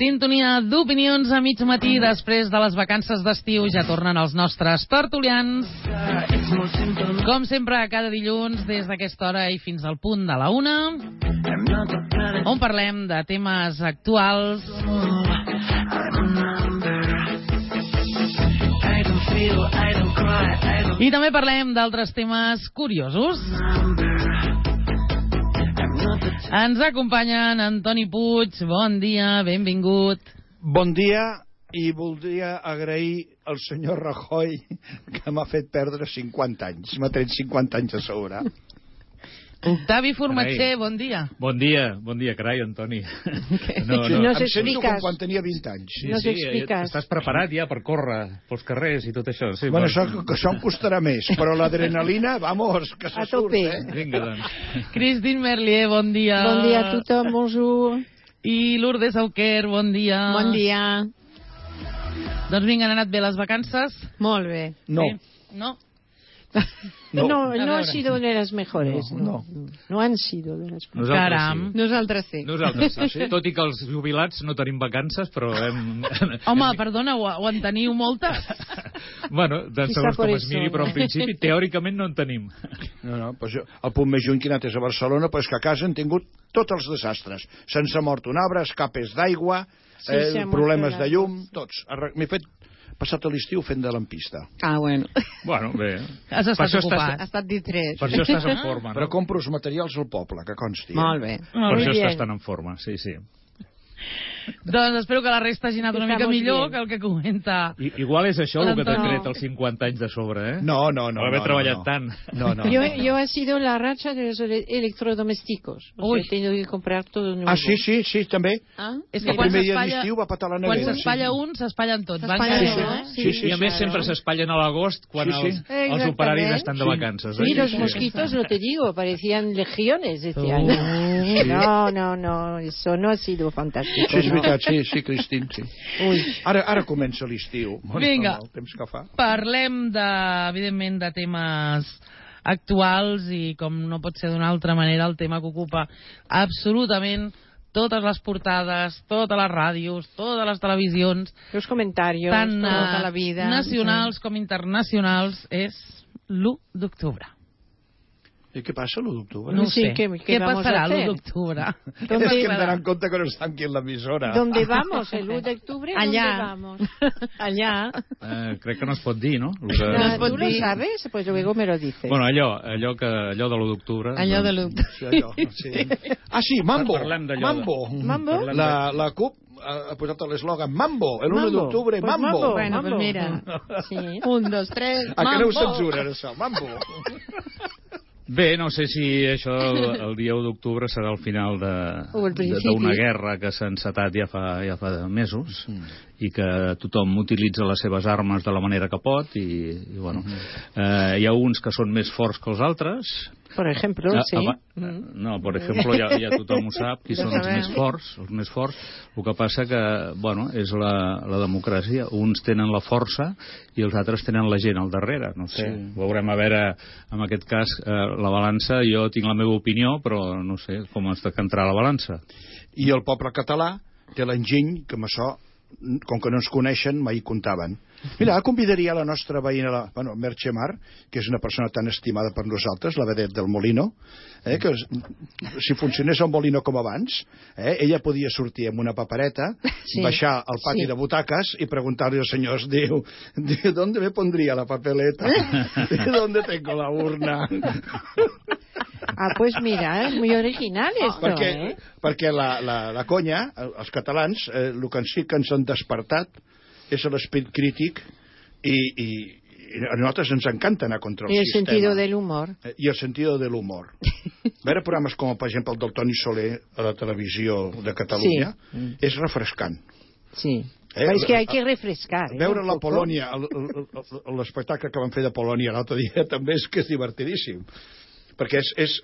Sintonia d'opinions a mig matí. Després de les vacances d'estiu ja tornen els nostres tertulians. Com sempre, cada dilluns, des d'aquesta hora i fins al punt de la 1, on parlem de temes actuals, i també parlem d'altres temes curiosos. Ens acompanyen Antoni Puig. Bon dia, benvingut. Bon dia, i voldria agrair al senyor Rajoy que m'ha fet perdre 50 anys. M'ha tret 50 anys a sobre. Octavi Formatger, bon dia. Bon dia, carai, Antoni. No em sento com quan tenia 20 anys. No s'expliques. Estàs preparat ja per córrer pels carrers i tot això. Sí, bueno, això em costarà més, però l'adrenalina, vamos, que se surt, Vinga, doncs. Christine Merlier, bon dia. Bon dia a tothom, bonjour. I Lourdes Auquer, bon dia. Bon dia. Doncs vinga, han anat bé les vacances? Molt bé. No. No? No han sido de las mejores. No han sido de las mejores. Caram. Nosaltres sí. Tot i que els jubilats no tenim vacances, però hem... Home, perdona, ho en teniu moltes? Bueno, segons com es miri, però en principi, teòricament no en tenim. No, pues el punt més lluny que he anat és a Barcelona, però és que a casa han tingut tots els desastres. Se'ns ha mort un arbre, escapes d'aigua, problemes de llum, tots. M'he passat l'estiu fent de lampista. Ah, bueno. Bueno, bé. Has estat ocupat. Has estat distret. Per això estàs en forma, no? Però compro els materials al poble, que consti. Molt bé. Per això estàs tan en forma, sí. Doncs espero que la resta hagi anat una mica millor que el que comenta. Igual és això el que t'ha tret els 50 anys de sobre, eh? No. Haver treballat tant. No. Yo ha sido la racha de los electrodomésticos. He tenido que comprar todo nuevo. Ah, sí, també. És que el primer dia d'estiu va patar la nevera. Quan s'espatlla un, s'espatllen tots. I a més sempre s'espatllen a l'agost quan els operaris estan de vacances. Sí, los mosquitos, no te digo, parecían legiones este año. No, eso no ha sido fantástico. Sí, és veritat, sí, Christine, sí. Ara comença l'estiu. Vinga, el temps que fa. Parlem, evidentment, de temes actuals i, com no pot ser d'una altra manera, el tema que ocupa absolutament totes les portades, totes les ràdios, totes les televisions, los comentarios, tant tota la vida, nacionals com internacionals, és l'1 d'octubre. I què passa l'1 d'octubre? No sé. Què passarà l'1 d'octubre? És que em donen compte que no estan aquí en l'emissora. ¿Dónde vamos el 1 de octubre? Allá. Allá. Crec que no es pot dir, no? ¿Tú lo sabes? Pues luego me lo dices. Bueno, allò de l'1 d'octubre. Allò de l'1 d'octubre. Ah, sí, Mambo. Mambo. La CUP ha posat l'eslògan Mambo, el 1 d'octubre, Mambo. Bueno, pues mira. 1, 2, 3, Mambo. A que no ho censuren, això, Mambo. Bé, no sé si això el dia 1 d'octubre serà el final d'una guerra que s'ha encetat ja fa mesos i que tothom utilitza les seves armes de la manera que pot i bueno, hi ha uns que són més forts que els altres. Por ejemplo, sí. No, por ejemplo, ja tothom ho sap, qui són els més forts. El que passa que, bueno, és la democràcia. Uns tenen la força i els altres tenen la gent al darrere. No sé, veurem a veure, en aquest cas, la balança. Jo tinc la meva opinió, però no sé com es decantarà la balança. I el poble català té l'enginy que amb això, com que no ens coneixen, mai comptaven. Mira, convidaria la nostra veïna, Merche Mar, que és una persona tan estimada per nosaltres, la vedet del Molino, que si funcionés el Molino com abans, ella podia sortir amb una papereta, baixar al pati de butaques i preguntar-li als senyors, diu, ¿dónde me pondría la papeleta? ¿Dónde tengo la urna? Ah, pues mira, es muy original esto, perquè la conya, els catalans, el que sí que ens han despertat és l'esperit crític i a nosaltres ens encanta anar contra el sistema. I el sentido del humor. I el sentido del humor. Veure programes com, per exemple, el del Toni Soler a la televisió de Catalunya és refrescant. Sí. Es que hay que refrescar. Veure la Polònia, l'espectacle que van fer de Polònia l'altre dia també és que és divertidíssim. Perquè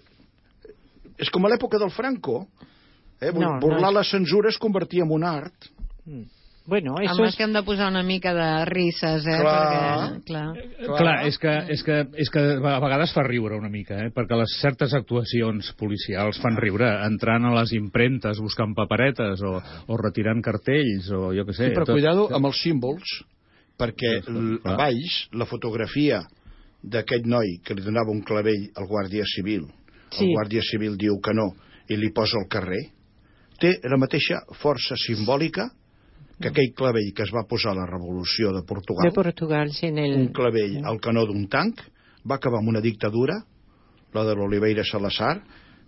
és com a l'època del Franco. Burlar la censura es convertia en un art. Bueno, eso Home, és que hem de posar una mica de risses, Clar. perquè... Clar, és que a vegades fa riure una mica, perquè les certes actuacions policials fan riure, entrant a les impremtes, buscant paperetes o retirant cartells, o jo què sé. Sí, però cuidado amb els símbols, perquè a baix la fotografia d'aquest noi que li donava un clavell al guàrdia civil, el guàrdia civil diu que no i li posa al carrer, té la mateixa força simbòlica que aquell clavell que es va posar a la revolució de Portugal, un clavell al canó d'un tanc, va acabar amb una dictadura, la de l'Oliveira Salazar,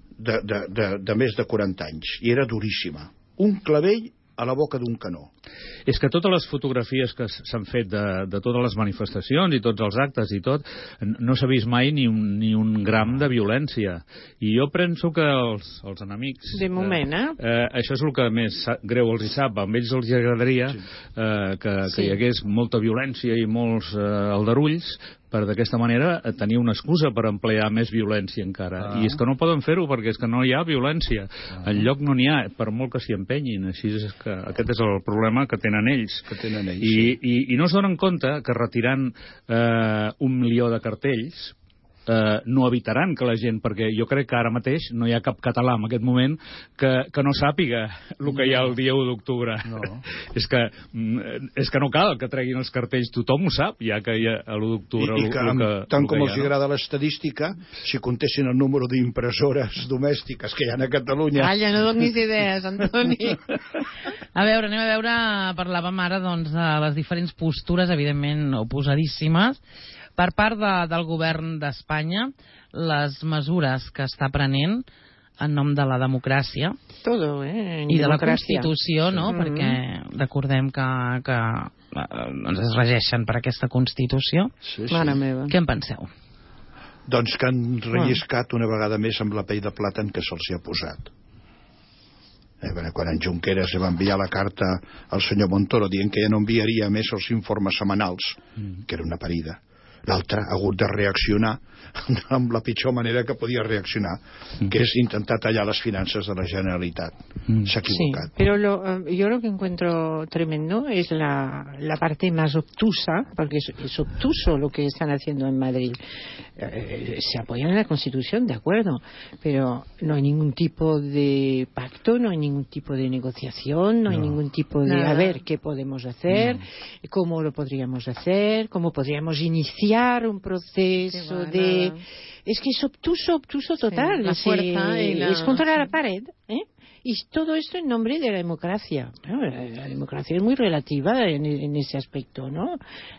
de més de 40 anys, i era duríssima. Un clavell a la boca d'un canó. És que totes les fotografies que s'han fet de totes les manifestacions i tots els actes i tot, no s'ha vist mai ni un gram de violència. I jo penso que els enemics... De moment, això és el que més greu els hi sap. A ells els agradaria que hi hagués molta violència i molts aldarulls, per d'aquesta manera tenir una excusa per emplear més violència encara. I és que no poden fer-ho perquè és que no hi ha violència. Enlloc no n'hi ha, per molt que s'hi empenyin. Així és que aquest és el problema que tenen ells. I no es donen compte que retirant 1 milió de cartells no evitaran que la gent, perquè jo crec que ara mateix no hi ha cap català en aquest moment que no sàpiga el que hi ha el dia 1 d'octubre. És que no cal que treguin els cartells, tothom ho sap, ja que hi ha l'1 d'octubre. I que tant com els agrada l'estadística, si contessin el número d'impressores domèstiques que hi ha a Catalunya... Calla, no donis idees, Antoni. Anem a veure, parlàvem ara doncs, de les diferents postures, evidentment oposadíssimes, per part del govern d'Espanya, les mesures que està prenent en nom de la democràcia i de la Constitució, no? Perquè recordem que es regeixen per aquesta Constitució. Mare meva. Què en penseu? Doncs que han relliscat una vegada més amb la pell de plàtan que se'ls ha posat. Quan en Junqueras va enviar la carta al senyor Montoro dient que ja no enviaria més els informes setmanals, que era una parida. L'altre ha hagut de reaccionar amb la pitjor manera que podia reaccionar, que es intentar tallar las finanzas de la Generalitat. Se ha equivocado. Sí, pero yo lo que encuentro tremendo es la parte más obtusa, porque es obtuso lo que están haciendo en Madrid. Se apoyan en la Constitución, de acuerdo, pero no hay ningún tipo de pacto, no hay ningún tipo de negociación, no hay ningún tipo de a ver qué podemos hacer, cómo lo podríamos hacer, cómo podríamos iniciar un proceso de... Es que es obtuso total. Sí, la fuerza es contra la pared, y todo esto en nombre de la democracia. La democracia es muy relativa en ese aspecto, ¿no?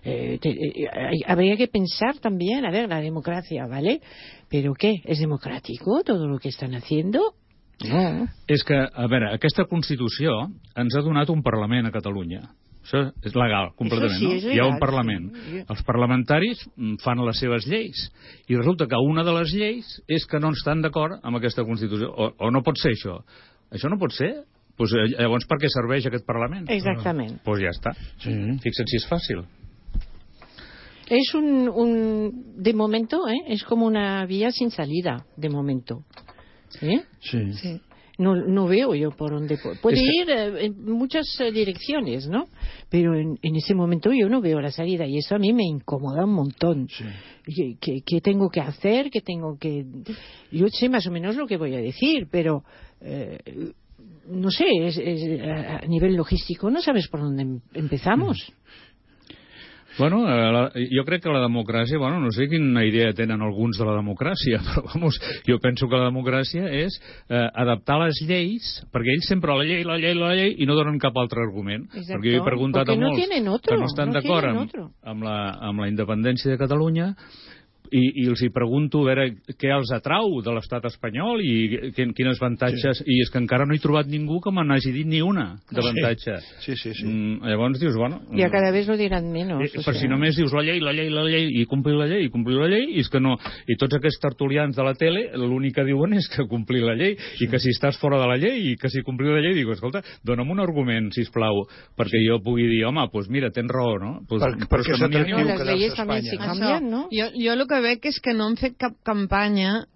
Habría que pensar también, a ver, la democracia, ¿vale? ¿Pero qué? ¿Es democrático todo lo que están haciendo? No. És que, a veure, aquesta Constitució ens ha donat un Parlament a Catalunya. Això és legal, completament, sí, no? Hi ha un Parlament. Sí. Els parlamentaris fan les seves lleis. I resulta que una de les lleis és que no estan d'acord amb aquesta Constitució. O no pot ser això. Això no pot ser? Pues, llavors, per què serveix aquest Parlament? Exactament. Pues ja està. Fixa't si és fàcil. Es de momento, es como una vía sin salida, de momento. Sí. No veo yo por dónde puede ir en muchas direcciones, ¿no? Pero en ese momento yo no veo la salida y eso a mí me incomoda un montón. Sí. ¿Qué tengo que hacer? Yo sé más o menos lo que voy a decir, pero no sé, a nivel logístico no sabes por dónde empezamos. Bueno, jo crec que la democràcia, no sé quina idea tenen alguns de la democràcia, però jo penso que la democràcia és adaptar les lleis, perquè ells sempre la llei, i no donen cap altre argument. Exacto. Perquè jo he preguntat a molts que no estan d'acord amb la independència de Catalunya, i els hi pregunto a veure què els atrau de l'estat espanyol i quines avantatges, i és que encara no he trobat ningú que me n'hagi dit ni una d'avantatge. Sí. Llavors dius, ya cada vez lo dirán menos. Per si només dius la llei, i complir la llei, i és que no... I tots aquests tertulians de la tele l'únic que diuen és que complir la llei, i que si estàs fora de la llei, i que si complir la llei, dic, escolta, dona'm un argument, sisplau, perquè jo pugui dir, home, doncs mira, tens raó, no? Perquè las leyes también se cambian, ¿no? Jo el que veig és que no han fet cap campanya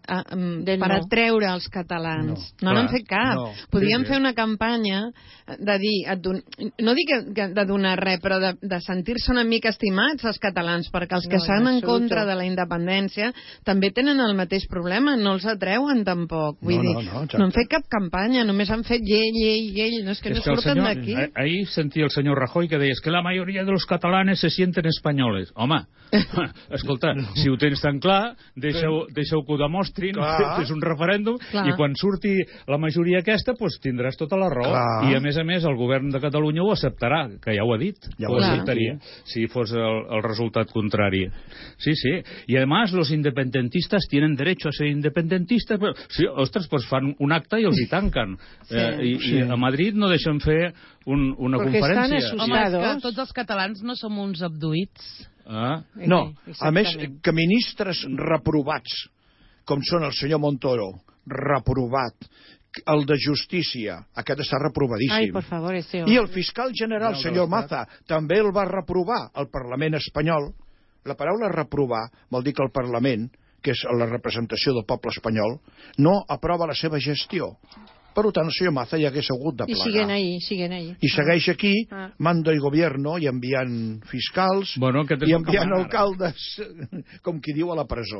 per atreure els catalans. No n'han fet cap. Podríem fer una campanya de dir, no dic de donar res, però de sentir-se una mica estimats els catalans, perquè els que estan en contra de la independència també tenen el mateix problema, no els atreuen tampoc. Vull dir, no han fet cap campanya, només han fet llei, no és que no surten d'aquí. Ahí sentia el senyor Rajoy que deia que la majoria de los catalanes se sienten espanyoles. Home, escolta, si ho tens tan clar, deixa-ho que ho demostrin, fes un referèndum, i quan surti la majoria aquesta, doncs tindràs tota la raó. I a més, el govern de Catalunya ho acceptarà, que ja ho ha dit. Ho acceptaria, si fos el resultat contrari. Sí. Y además, los independentistas tienen derecho a ser independentistas. Sí, ostres, doncs fan un acte i els hi tanquen. I a Madrid no deixen fer una conferència. Home, és que tots els catalans no som uns abduïts. No, a més, que ministres reprovats, com són el senyor Montoro, reprovat, el de Justícia, aquest està reprovadíssim. I el fiscal general, senyor Maza, també el va reprovar al Parlament espanyol. La paraula reprovar vol dir que el Parlament, que és la representació del poble espanyol, no aprova la seva gestió. Per tant, el senyor Maza ja hagués hagut de plegar. I siguen ahí. I segueix aquí, mando i gobierno, i enviant fiscals, i enviant alcaldes, com qui diu, a la presó.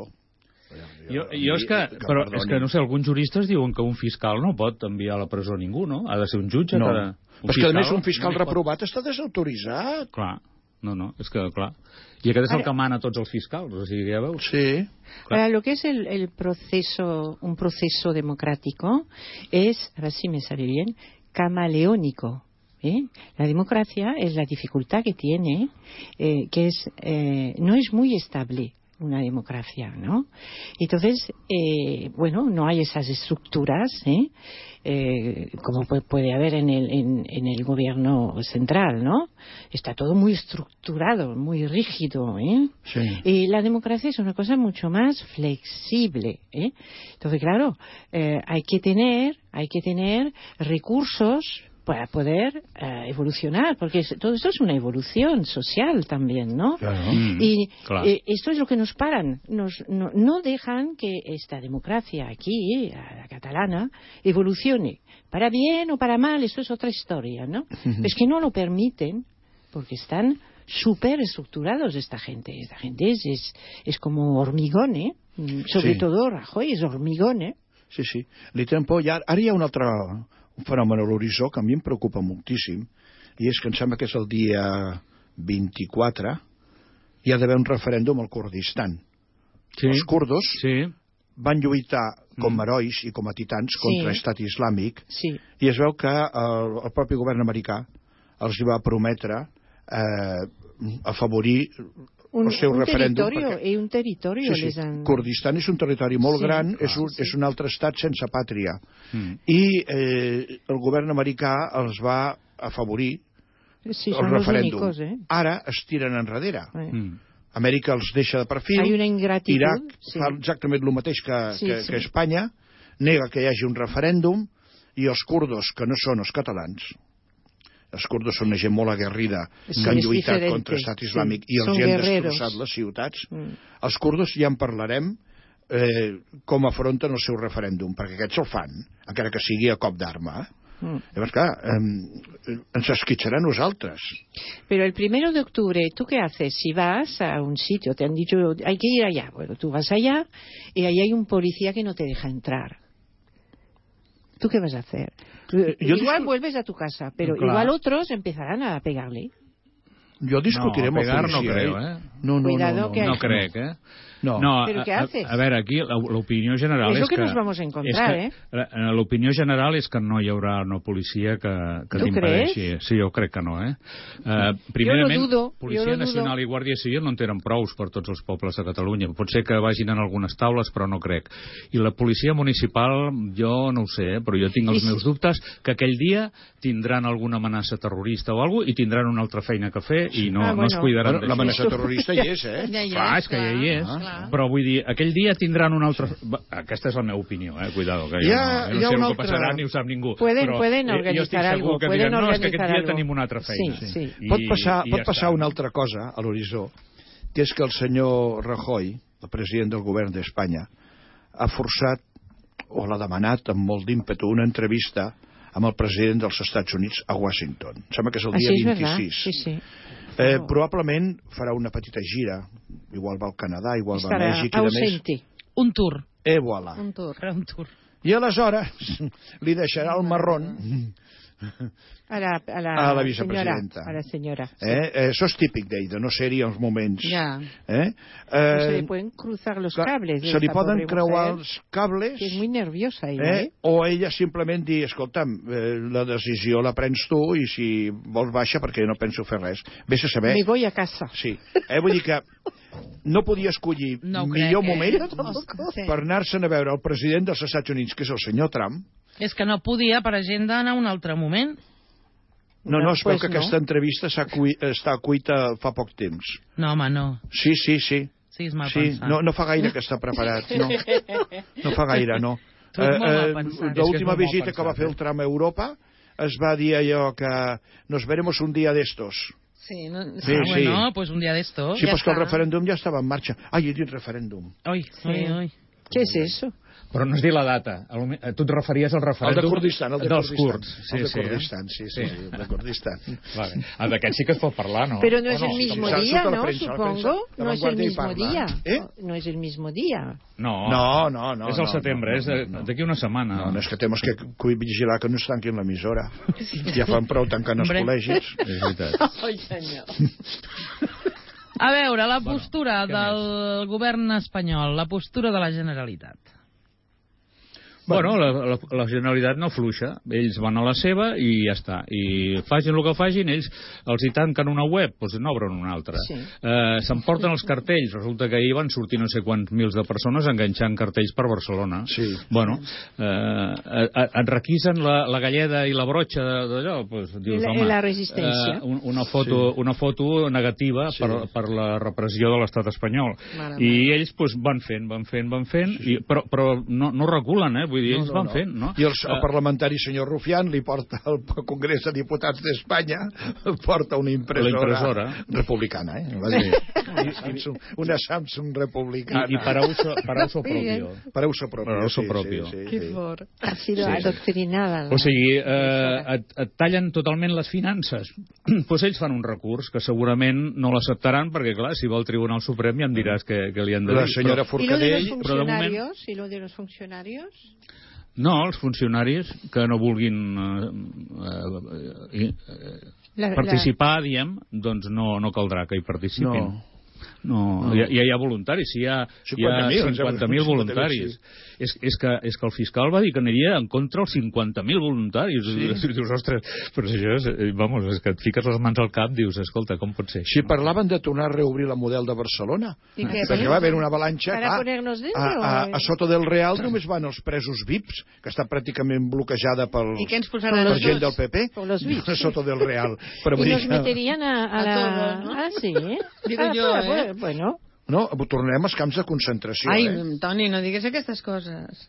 És que, no sé, alguns juristes diuen que un fiscal no pot enviar a la presó ningú, no? Ha de ser un jutge. No, però és que a més un fiscal reprovat està desautoritzat. Clar. No, és que, clar. I aquest és el que mana tots els fiscals, o sigui, ja veus. Sí. Ahora, lo que es un proceso democrático es, a ver si me sale bien, camaleónico. La democracia es la dificultad que tiene, que es no es muy estable una democracia, ¿no? Entonces, no hay esas estructuras, como puede haber en el gobierno central, ¿no? Está todo muy estructurado, muy rígido, Sí. Y la democracia es una cosa mucho más flexible, Entonces, claro, hay que tener recursos para poder evolucionar, porque todo esto es una evolución social también, ¿no? Claro. Y esto es lo que nos paran, no dejan que esta democracia aquí, la catalana, evolucione, para bien o para mal, esto es otra historia, ¿no? Es que no lo permiten, porque están súper estructurados esta gente es como hormigón, sobre todo Rajoy és hormigón, Sí. Li tenen por. Ara hi ha un altre fenomen a l'horitzó que a mi em preocupa moltíssim, i és que em sembla que és el dia 24, hi ha d'haver un referèndum al Kurdistan. Els kurdos van lluitar com herois i com a titans contra l'estat islàmic, i es veu que el propi govern americà els va prometre afavorir el seu referèndum. Un territori. Kurdistan és un territori molt gran, és un altre estat sense pàtria. I el govern americà els va afavorir el referèndum. Ara es tiren enrere. Amèrica els deixa de perfil, Iraq fa exactament el mateix que Espanya, nega que hi hagi un referèndum, i els kurdos, que no són els catalans, els kurdos són una gent molt aguerrida que han lluitat contra l'estat islàmic i els hi han destrossat les ciutats. Els kurdos ja en parlarem com afronten el seu referèndum, perquè aquests el fan, encara que sigui a cop d'arma. Llavors, clar, ens esquitxarà a nosaltres. Pero el 1 de octubre, ¿tú qué haces? Si vas a un sitio, te han dicho, hay que ir allá. Bueno, tú vas allá y ahí hay un policía que no te deja entrar. ¿Tú qué vas a hacer? Igual vuelves a tu casa, pero igual otros empezarán a pegarle. Jo discutiré amb el policia. No creo, No crec, No. ¿Pero qué haces? A veure, aquí l'opinió general és que... Es lo que nos vamos a encontrar, L'opinió general és que no hi haurà una policia que t'impedeixi. Sí, jo crec que no, Primerament, Policia Nacional i Guàrdia Civil no en tenen prous per tots els pobles de Catalunya. Pot ser que vagin en algunes taules, però no crec. I la policia municipal, jo no ho sé, però jo tinc els meus dubtes que aquell dia tindran alguna amenaça terrorista o alguna cosa i tindran una altra feina que fer i no es cuidaran d'això. L'amenaça terrorista hi és, Clar, és que ja hi és. Però vull dir, aquell dia tindran una altra... Aquesta és la meva opinió, cuidado, que jo no sé el que passarà ni ho sap ningú. Pueden organitzar algo. Jo estic segur que diran, no, és que aquest dia tenim una altra feina. Sí. Pot passar una altra cosa a l'horitzó, que és que el senyor Rajoy, el president del govern d'Espanya, ha forçat, o l'ha demanat amb molt d'ímpetu, una entrevista amb el president dels Estats Units a Washington. Em sembla que és el dia 26. Sí. Probablement farà una petita gira, igual va al Canadà, igual va a Mèxic i ausente. Un tour. Voilà. Un tour. I aleshores li deixarà el marrón a la vicepresidenta. A la senyora. Això és típic d'ella, no ser-hi els moments. Ja. Se li poden cruzar los cables. Se li poden creuar els cables. Que és muy nerviosa ella, o ella simplement dir, escolta'm, la decisió la prens tu i si vols baixa perquè no penso fer res. Vés a saber. Me voy a casa. Sí. Vull dir que no podia escollir millor moment per anar-se'n a veure el president dels Estats Units, que és el senyor Trump. És que no podia per agenda anar a un altre moment. No, es veu que aquesta entrevista està cuita fa poc temps. No, home, no. Sí. Sí, és mal pensat. No fa gaire que està preparat, no. No fa gaire, no. L'última visita que va fer el Trump a Europa es va dir allò que nos veremos un día de estos. Sí. Bueno, pues un día de estos. Sí, pues que el referèndum ja estava en marxa. Ai, he dit referèndum. Oi. Què és això? Però no has dit la data. Tu et referies al referèndum... El de Kurdistan, dels kurds. El de Kurdistan, sí, el de Kurdistan. Vale. D'aquest sí que es pot parlar, ¿no? Pero no es el mismo día, ¿no? Supongo. No es el mismo día. No es el mismo día. No. És al setembre, és d'aquí una setmana. No, és que temes que vigilar que no es tanquin l'emissora. Ja fan prou tancant els col·legis. És veritat. Ai, senyor. A veure, la postura del govern espanyol, la postura de la Generalitat. Bueno, la Generalitat no fluixa. Ells van a la seva i ja està. I facin el que facin, ells els hi tanquen una web, doncs n'obren una altra. Sí. S'emporten els cartells. Resulta que ahir van sortir no sé quants mils de persones enganxant cartells per Barcelona. Sí. Bueno, et requisen la galleda i la brotxa d'allò. Doncs dius, home, la resistència. Una foto negativa per la repressió de l'estat espanyol. I ells van fent, però no reculen, vull dir, ells van fent, no? I el parlamentari senyor Rufián li porta al Congrés de Diputats d'Espanya, porta una impressora republicana, una Samsung republicana. I para uso propio. Para uso propio. Que fort. Ha sido adoctrinada. O sigui, et tallen totalment les finances. Doncs ells fan un recurs que segurament no l'acceptaran perquè, clar, si va al Tribunal Suprem ja em diràs que li han de dir. La senyora Forcadell... ¿Y lo de los funcionarios? No, els funcionaris que no vulguin participar, diem, doncs no caldrà que hi participin. No, ja hi ha voluntaris, hi ha 50.000 voluntaris. És que el fiscal va dir que aniria en contra els 50.000 voluntaris. Dius, ostres, però això és que et fiques les mans al cap, dius, escolta, com pot ser? Si parlaven de tornar a reobrir la model de Barcelona, perquè va haver una avalanxa, a Soto del Real només van els presos VIPs, que està pràcticament bloquejada per gent del PP, a Soto del Real. I los meterien a la... Ah, sí? Digo jo, Bueno. No, tornem als camps de concentració. Ai, Toni, no digues aquestes coses.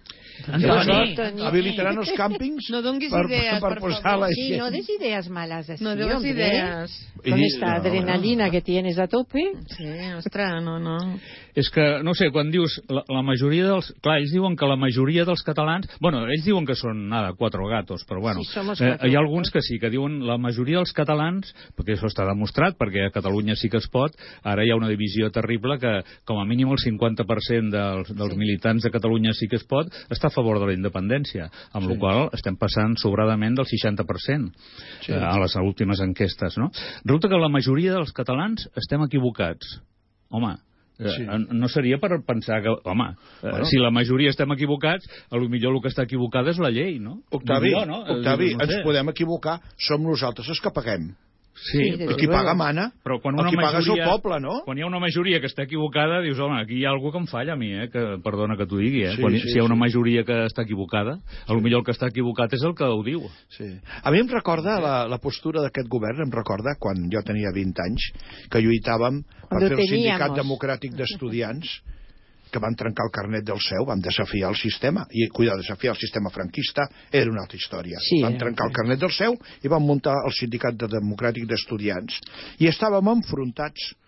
Habilitaran els càmpings no donguis idees, per posar la gent. Sí, no des idees malas así, no des idees. Con esta adrenalina que tienes a tope. Sí, ostres, no. És que, no sé, quan dius la majoria dels... Clar, ells diuen que la majoria dels catalans... Bueno, ells diuen que són, 4 gatos, però bueno. Sí, hi ha alguns que sí, que diuen la majoria dels catalans, perquè això està demostrat, perquè a Catalunya sí que es pot, ara hi ha una divisió terrible que, com a mínim el 50% dels militants de Catalunya sí que es pot, està a favor de la independència, amb la qual estem passant sobradament del 60% a les últimes enquestes, no? Resulta que la majoria dels catalans estem equivocats. Home, no seria per pensar que, si la majoria estem equivocats, potser el que està equivocada és la llei, no? Octavi, ens podem equivocar, som nosaltres els que paguem. Sí, però qui paga mana, el qui paga és el poble, no? Quan hi ha una majoria que està equivocada, dius, home, aquí hi ha alguna que em falla a mi, perdona que t'ho digui, si hi ha una majoria que està equivocada, potser el que està equivocat és el que ho diu. A mi em recorda, la postura d'aquest govern, em recorda quan jo tenia 20 anys, que lluitàvem per fer el Sindicat Democràtic d'Estudiants, que van trencar el carnet del CEU, van desafiar el sistema, i desafiar el sistema franquista era una altra història. Van trencar el carnet del CEU i van muntar el Sindicat Democràtic d'Estudiants. I estàvem enfrontats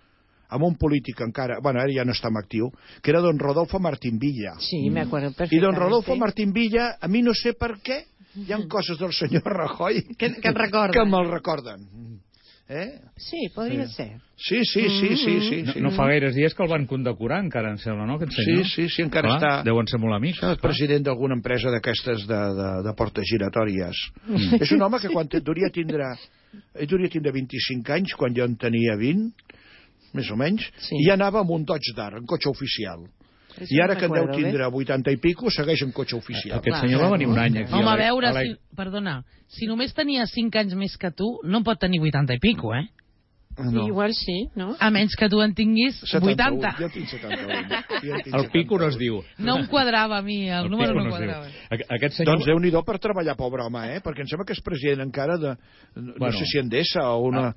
amb un polític encara, bueno, ara ja no està en actiu, que era don Rodolfo Martín Villa. Sí, me acuerdo perfectamente. I don Rodolfo Martín Villa, a mi no sé per què, hi ha coses del senyor Rajoy que et recorden. Que me'l recorden. Sí, podria ser. Sí. No fa gaires dies que el van condecorar, encara, em sembla, no? Sí, encara està. Deuen ser molt amics. És president d'alguna empresa d'aquestes de portes giratòries. És un home que quan duria tindre 25 anys, quan jo en tenia 20, més o menys, i ja anava amb un Dodge Dart, en cotxe oficial. I ara que en deu tindre 80 i pico, segueix en cotxe oficial. Aquest senyor va venir un any aquí. Home, a veure, perdona, si només tenia 5 anys més que tu, no pot tenir 80 i pico, eh? No. Igual sí, no? A menys que tu en tinguis 80. Jo tinc 71. El pico no es diu. No em quadrava a mi, el número no quadrava. Aquest senyor... Doncs Déu-n'hi-do per treballar, pobre home, perquè em sembla que és president encara de... No sé si Endesa o una...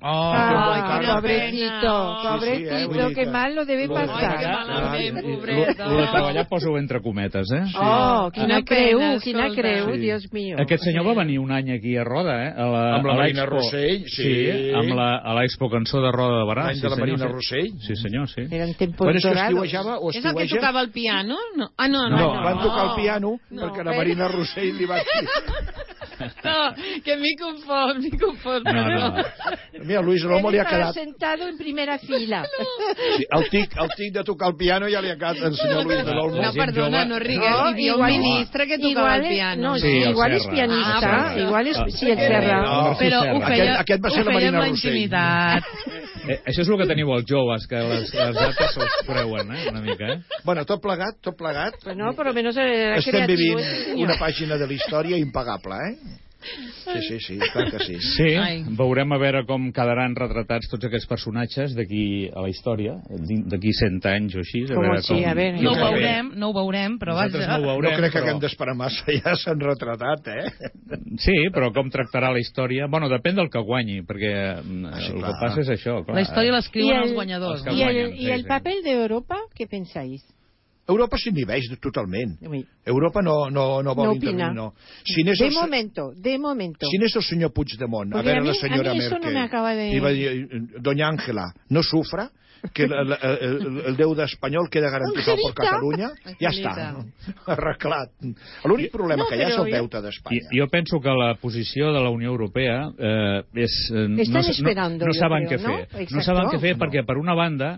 Pobrecito, que mal lo debe pasar. Lo de treballar poso entre cometes, eh? Quina creu, Dios mío. Aquest senyor va venir un any aquí a Roda, eh? Amb la Marina Rossell, sí. A l'Expo Cançó de Roda de Barà. L'any de la Marina Rossell. Sí, senyor, sí. Eren tempos dorados. És el que tocava el piano? No, van tocar el piano perquè la Marina Rossell li va dir... No, que m'hi confon. Mira, Luis Romo li ha quedat... sentado en primera fila. Sí, el tic de tocar el piano ja li ha quedat al senyor Luis de l'Olmo. No, perdona, no rigues. Hi havia un ministre que tocava el piano. Igual és pianista. Igual és... Sí, el Serra. Però ho aquest va ser la Marina Rossell. Això és el que teniu els joves, que les dates se'ls creuen, una mica, eh? Bueno, tot plegat. No, però almenys era estem creativo. vivint una pàgina de la història impagable, eh? Sí, clar que sí. Sí, veurem a veure com quedaran retratats tots aquests personatges d'aquí a la història, d'aquí 100 anys o així. No ho veurem, però vaja. No crec que haguem d'esperar massa, ja s'han retratat, eh? Sí, però com tractarà la història? Bueno, depèn del que guanyi, perquè el que passa és això. La història l'escriuen els guanyadors. I el paper d'Europa, què pensáis? Europa s'inhibeix totalment. Europa no vol intervenir, no. De momento. Si n'és el senyor Puigdemont, a veure la senyora Merkel, i va dir, doña Ángela, no sufra, que el deute espanyol queda garantit per Catalunya, ja està, arreglat. L'únic problema que hi ha és el deute d'Espanya. Jo penso que la posició de la Unió Europea és... No saben què fer. No saben què fer perquè, per una banda,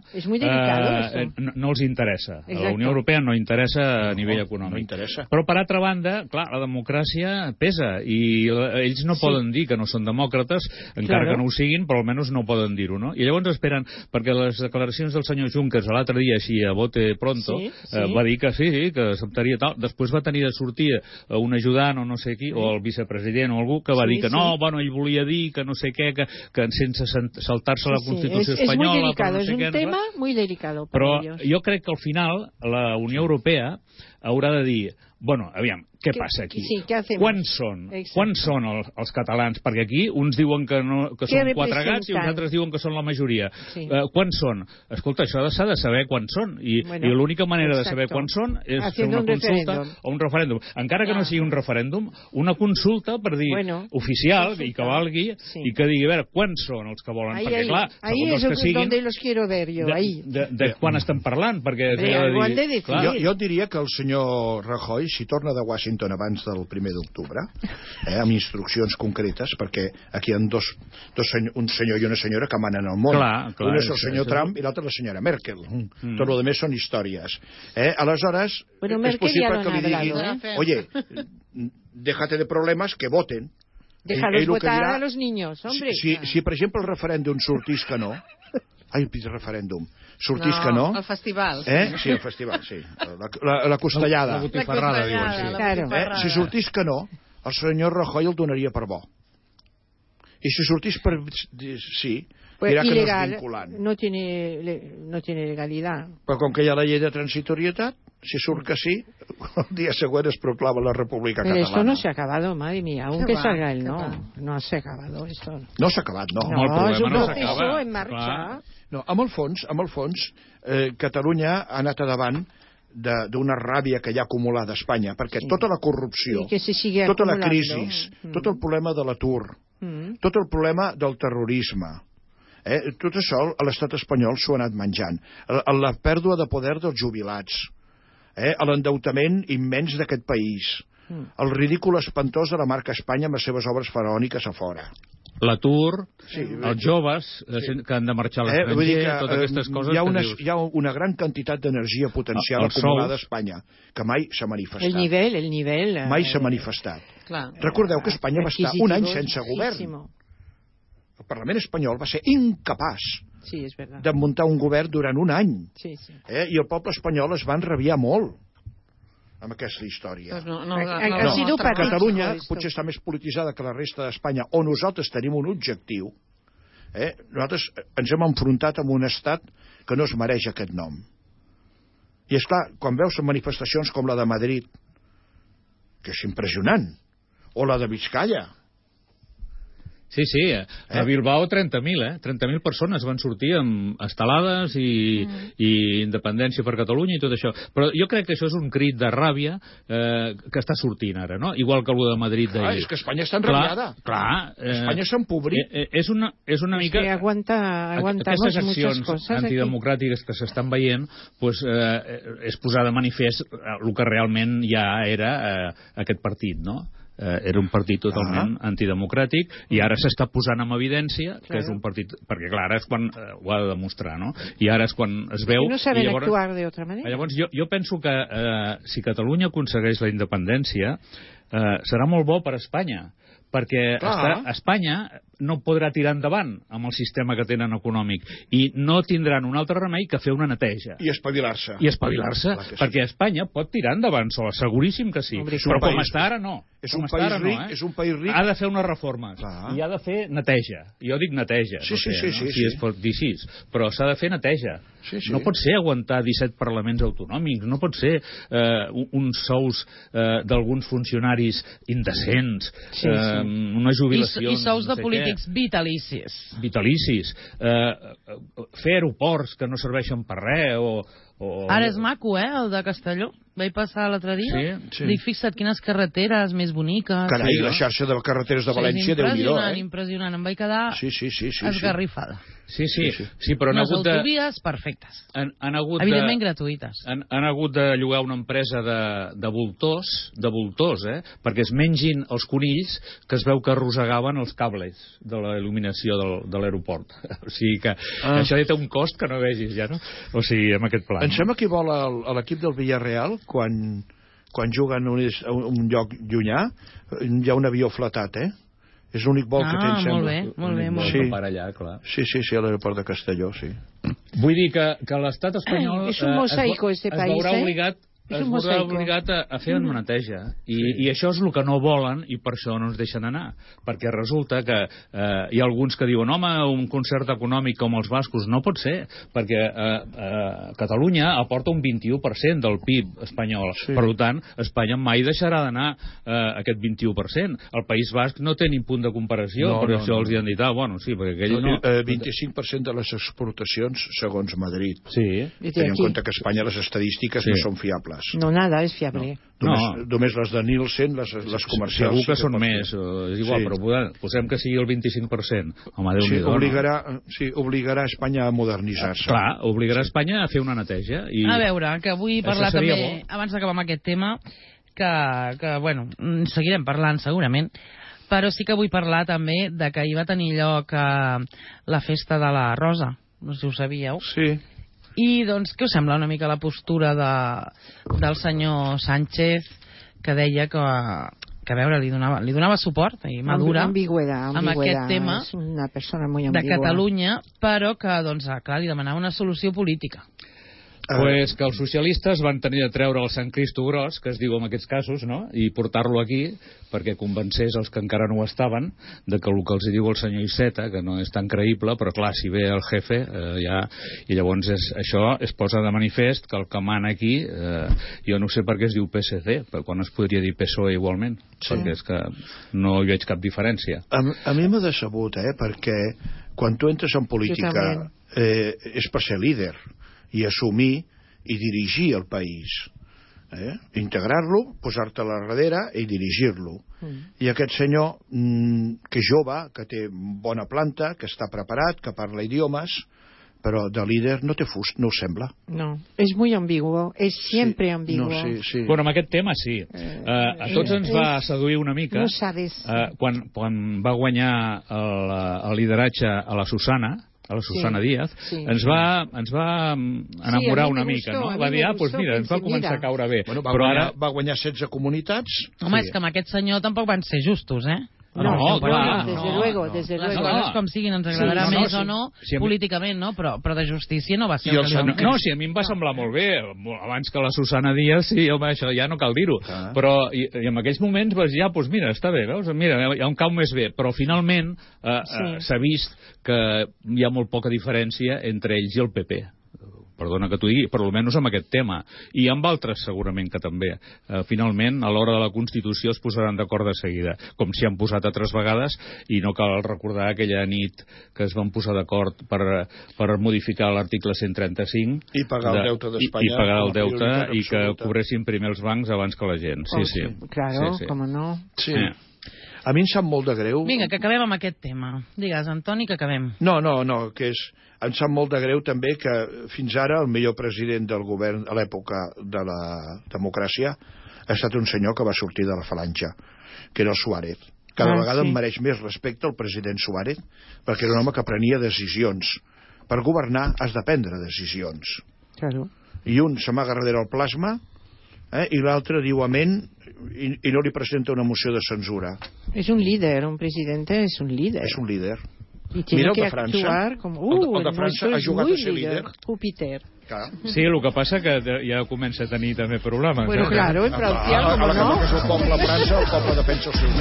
no els interessa. A la Unió Europea no interessa a nivell econòmic. Però, per altra banda, clar, la democràcia pesa i ells no poden dir que no són demòcrates, encara que no ho siguin, però almenys no poden dir-ho, no? I llavors esperen, perquè les declaracions del senyor Juncker l'altre dia, així a bote pronto, va dir que sí, que acceptaria tal. Després va tenir de sortir un ajudant o no sé qui, o el vicepresident o algú, que va dir que no, bueno, ell volia dir que no sé què, que sense saltar-se la Constitució espanyola... És un tema muy delicado. Però jo crec que al final la Unió Europea haurà de dir, bueno, aviam, què passa aquí? Quants són els catalans? Perquè aquí uns diuen que són 4 gats i uns altres diuen que són la majoria. Quants són? Escolta, això s'ha de saber quants són. I l'única manera de saber quants són és fer una consulta o un referèndum. Encara que no sigui un referèndum, una consulta per dir oficial i que valgui i que digui, a veure, quants són els que volen? Perquè, clar, segons els que siguin... De quan estem parlant? Perquè jo diria que el senyor Rajoy, si torna de Washington abans del 1 d'octubre, amb instruccions concretes, perquè aquí hi ha un senyor i una senyora que manen el món. Un és el senyor Trump i l'altre la senyora Merkel. Tot el demés són històries. Aleshores, és possible que li diguin, oye, déjate de problemes, que voten. Déjalos votar a los niños, hombre. Si, per exemple, el referèndum sortís que no, sortís que no... El festival. Sí, el festival, sí. La costellada. La botifarrada, diuen. Si sortís que no, el senyor Rajoy el donaria per bo. I si sortís per sí, dirà que no és vinculant. No tiene legalidad. Però com que hi ha la llei de transitorietat, si surt que sí, el dia següent es proclama la República Catalana. Pero esto no se ha acabado, madre mía. Aunque salga el no. No se ha acabado esto. No s'ha acabat, no. No, és un proceso en marxa. No, amb el fons, Catalunya ha anat a davant d'una ràbia que hi ha acumulada a Espanya, perquè tota la corrupció, tota la crisi, tot el problema de l'atur, tot el problema del terrorisme, Tot això a l'estat espanyol s'ho ha anat menjant. La pèrdua de poder dels jubilats, l'endeutament immens d'aquest país, el ridícul espantós de la marca Espanya amb les seves obres faraòniques a fora. L'atur, els joves que han de marxar a l'estranger, totes aquestes coses... Hi ha una gran quantitat d'energia potencial acumulada a Espanya, que mai s'ha manifestat. El nivell... Mai s'ha manifestat. Recordeu que Espanya va estar un any sense govern. El Parlament espanyol va ser incapaç de muntar un govern durant un any. I el poble espanyol es va enrabiar molt amb aquesta història. Catalunya potser està més polititzada que la resta d'Espanya, on nosaltres tenim un objectiu. Nosaltres ens hem enfrontat amb un estat que no es mereix aquest nom. I esclar, quan veus manifestacions com la de Madrid, que és impressionant, o la de Vizcaya... Sí, a Bilbao 30.000, 30.000 persones van sortir amb estelades i independència per Catalunya i tot això. Però jo crec que això és un crit de ràbia que està sortint ara, no? Igual que el de Madrid d'ahir. És que Espanya està enrabiada. Espanya s'ha empobrit. És una mica... Aquestes accions antidemocràtiques que s'estan veient és posar de manifest el que realment ja era aquest partit, no? Era un partit totalment antidemocràtic i ara s'està posant en evidència que és un partit... Perquè, clar, ara és quan ho ha de demostrar, no? I ara és quan es veu... I no saben actuar d'altra manera. Llavors, jo penso que si Catalunya aconsegueix la independència serà molt bo per Espanya, perquè Espanya no podrà tirar endavant amb el sistema que tenen econòmic i no tindran un altre remei que fer una neteja. I espavilar-se. Perquè Espanya pot tirar endavant sola, seguríssim que sí. Però com està ara, no. És un país ric. Ha de fer unes reformes i ha de fer neteja. Jo dic neteja. Sí. Si es pot dir així. Però s'ha de fer neteja. No pot ser aguantar 17 parlaments autonòmics, no pot ser uns sous d'alguns funcionaris indecents, una jubilació... I sous de polítics vitalicis. Fer aeroports que no serveixen per res, Ara és maco, el de Castelló. Vaig passar l'altre dia. Dic, fixa't quines carreteres més boniques. Carai, la xarxa de carreteres de València, Déu-n'hi-do, impressionant. Em vaig quedar esgarrifada. Sí, però han hagut de... Unes autovies perfectes. Evidentment gratuïtes. Han hagut de llogar una empresa de voltors, perquè es mengin els conills que es veu que arrossegaven els cables de la il·luminació de l'aeroport. O sigui que això ja té un cost que no vegis ja, no? O sigui, amb aquest pla. Em sembla que vol l'equip del Villarreal, quan juguen a un lloc llunyà, hi ha un avió flatat, És l'únic vol que té, em sembla. Molt bé. Per allà, clar. Sí, a l'aeroport de Castelló, sí. Vull dir que l'estat espanyol és un mosaico, este país, veurà obligat a fer una neteja. I això és el que no volen i per això no ens deixen anar. Perquè resulta que hi ha alguns que diuen un concert econòmic com els bascos. No pot ser, perquè Catalunya aporta un 21% del PIB espanyol. Per tant, Espanya mai deixarà d'anar aquest 21%. El País Basc no té ni punt de comparació, per això els hi han dit, perquè aquell no... 25% de les exportacions segons Madrid. Tenint en compte que a Espanya les estadístiques no són fiables. No, nada, és fiable. Només les de Nielsen, les comercials... Segur que són més, és igual, però posem que sigui el 25%. Home, obligarà Espanya a modernitzar-se. Clar, obligarà Espanya a fer una neteja. A veure, que vull parlar també, abans d'acabar amb aquest tema, que seguirem parlant segurament, però sí que vull parlar també de que hi va tenir lloc la festa de la Rosa. No sé si ho sabíeu. Sí. I, doncs, què us sembla una mica la postura del senyor Sánchez, que deia que a veure, li donava suport i madura amb aquest tema de Catalunya, però que, doncs, clar, li demanava una solució política. Pues que els socialistes van tenir de treure el Sant Cristo gros, que es diu en aquests casos, no? I portar-lo aquí perquè convencés els que encara no ho estaven de que el que els diu el senyor Iceta, que no és tan creïble, però clar, si ve el jefe i llavors això es posa de manifest que el que mana aquí jo no sé per què es diu PSC, però quan es podria dir PSOE igualment, perquè és que no hi veig cap diferència. A mi m'ha decebut, perquè quan tu entres en política és per ser líder i assumir i dirigir el país. integrar-lo, posar-te a la darrere i dirigir-lo. I aquest senyor, que és jove, que té bona planta, que està preparat, que parla idiomes, però de líder no té fust, no ho sembla. No, és muy ambiguo, és sempre ambiguo. No, sí. Bueno, amb aquest tema sí. A tots ens va seduir una mica no sabes. quan va guanyar el lideratge a la Susana Díaz, ens va enamorar una mica, no? Va dir, doncs mira, ens va començar a caure bé. Bueno, però ara va guanyar 16 comunitats. Home, és que amb aquest senyor tampoc van ser justos, No, clar. Desde luego. Les coses com siguin ens agradarà més o no, políticament, no? Però de justícia no va ser el que li van fer. No, sí, a mi em va semblar molt bé. Abans que la Susana Díaz, sí, home, això ja no cal dir-ho. Però i en aquells moments vas dir, doncs mira, està bé, veus? Mira, ja em cau més bé. Però finalment s'ha vist que hi ha molt poca diferència entre ells i el PP. Perdona que t'ho digui, però almenys amb aquest tema. I amb altres segurament que també. Finalment, a l'hora de la Constitució es posaran d'acord de seguida, com s'hi han posat altres vegades, i no cal recordar aquella nit que es van posar d'acord per modificar l'article 135 i pagar el deute d'Espanya. I pagar el deute i que cobressin primer els bancs abans que la gent. Sí. Claro, com no. Sí. A mi em sap molt de greu... Vinga, que acabem amb aquest tema. Digues, Antoni, que acabem. No, que és... Em sap molt de greu també que fins ara el millor president del govern a l'època de la democràcia ha estat un senyor que va sortir de la falange, que era el Suárez. Cada vegada em mereix més respecte el president Suárez, perquè era un home que prenia decisions. Per governar has de prendre decisions. Claro. I un s'amaga darrere el plasma, i l'altre diu amén i no li presenta una moció de censura. És un líder, un president és un líder. És un líder. I tiene que actuar com... el de França ha jugat a ser líder. Júpiter. Sí, el que passa que ja comença a tenir també problemes. Bueno, claro, en Francia, com no? Que és el poble de França, el poble defensa els seus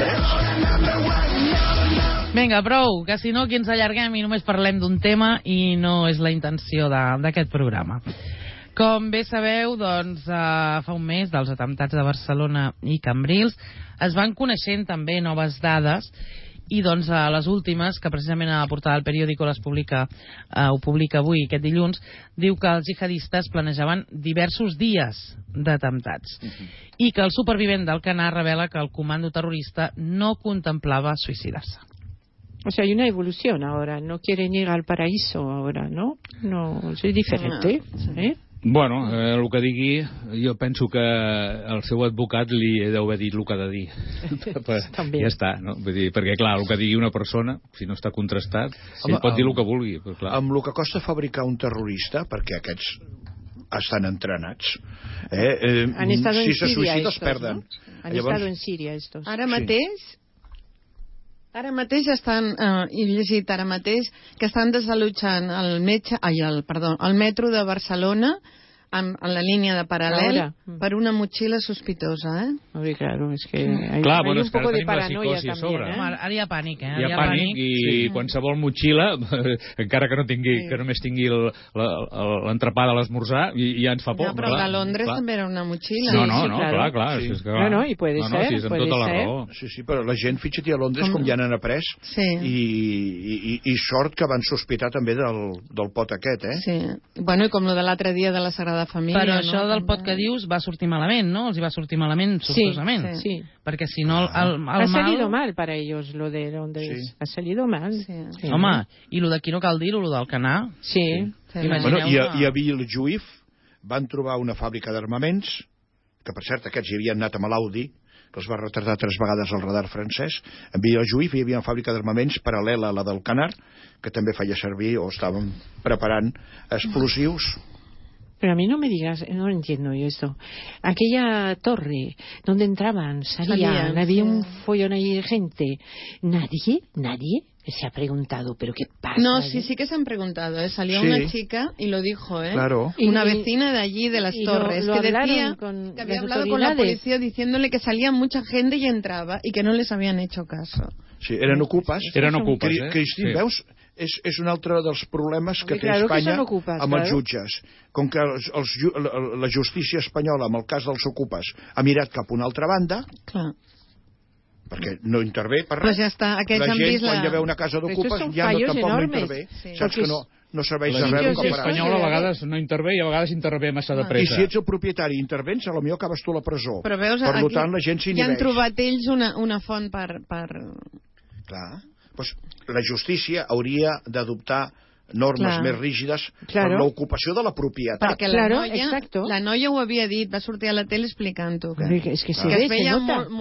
drets. Vinga, prou, que si no aquí ens allarguem i només parlem d'un tema i no és la intenció d'aquest programa. Com bé sabeu, doncs, fa un mes dels atemptats de Barcelona i Cambrils es van coneixent també noves dades i doncs les últimes, que precisament a la portada del periòdico ho publica avui, aquest dilluns, diu que els jihadistes planejaven diversos dies d'atemptats i que el supervivent d'Alcanar revela que el comando terrorista no contemplava suïcidar-se. O sea, hay una evolución ahora, no quieren ir al paraíso ahora, ¿no? No, es diferente, Bueno, el que digui, jo penso que el seu advocat li deu haver dit el que ha de dir. Ja està, no? Vull dir, perquè clar, el que digui una persona, si no està contrastat, ell pot dir el que vulgui. Però, clar. Amb el que costa fabricar un terrorista, perquè aquests estan entrenats, si se suïcida es perden. Han estat en Síria, estos. Ara mateix estan, he llegit ara mateix, que estan desallotjant el metro de Barcelona en la línia de paral·lel per una motxilla sospitosa, Claro, és que clar, bueno, és que ara tenim la psicosi a sobre. Ara hi ha pànic, Hi ha pànic i qualsevol motxilla, encara que només tingui l'entrepà de l'esmorzar, ja ens fa por. Però la de Londres també era una motxilla. No, clar. No, i puede ser. Sí, amb tota la raó. Sí, però la gent, fixa't, a Londres com ja n'han après, i sort que van sospitar també del pot aquest, Sí, bueno, i com lo de l'altre dia de la Sagrada Família. Però això del pot que dius va sortir malament, ¿no? Els hi va sortir malament, sortosament. Sí. Perquè si no, el mal... Ha salido mal para ellos lo de Londres. Ha salido mal. Sí. Home, i lo d'aquí no cal dir-ho, lo d'Alcanar. Sí. Bueno, i a Vilajuïf van trobar una fàbrica d'armaments, que per cert aquests hi havien anat amb l'Audi, que els va retardar 3 vegades el radar francès. En Vilajuïf hi havia una fàbrica d'armaments paral·lela a la d'Alcanar, que també feia servir o estaven preparant explosius. Pero a mí no me digas, no entiendo yo esto. Aquella torre donde entraban, salían, había un follón ahí de gente. Nadie se ha preguntado, ¿pero qué pasa? No, sí que se han preguntado. Salió una chica y lo dijo, Claro. Una vecina de allí, de las Torres, que decía que había hablado con la policía diciéndole que salía mucha gente y entraba y que no les habían hecho caso. Sí, eren ocupes. Cristín, veus? És un altre dels problemes que té Espanya amb els jutges. Com que la justícia espanyola, amb el cas dels ocupes, ha mirat cap a una altra banda, perquè no intervé per res. Pues ja està. La gent, quan hi ha una casa d'ocupes, ja tampoc no intervé. Saps que no? no serveix de res. La justícia espanyola a vegades no intervé i a vegades intervé massa de pressa. I si ets el propietari i intervens, potser acabes tu a la presó. Però veus, per tant, la gent s'inhibeix. Ja han trobat ells una font per... Clar. Pues la justícia hauria d'adoptar normes més rígides per l'ocupació de la propietat. Perquè la noia ho havia dit, va sortir a la tele explicant-ho, que es veia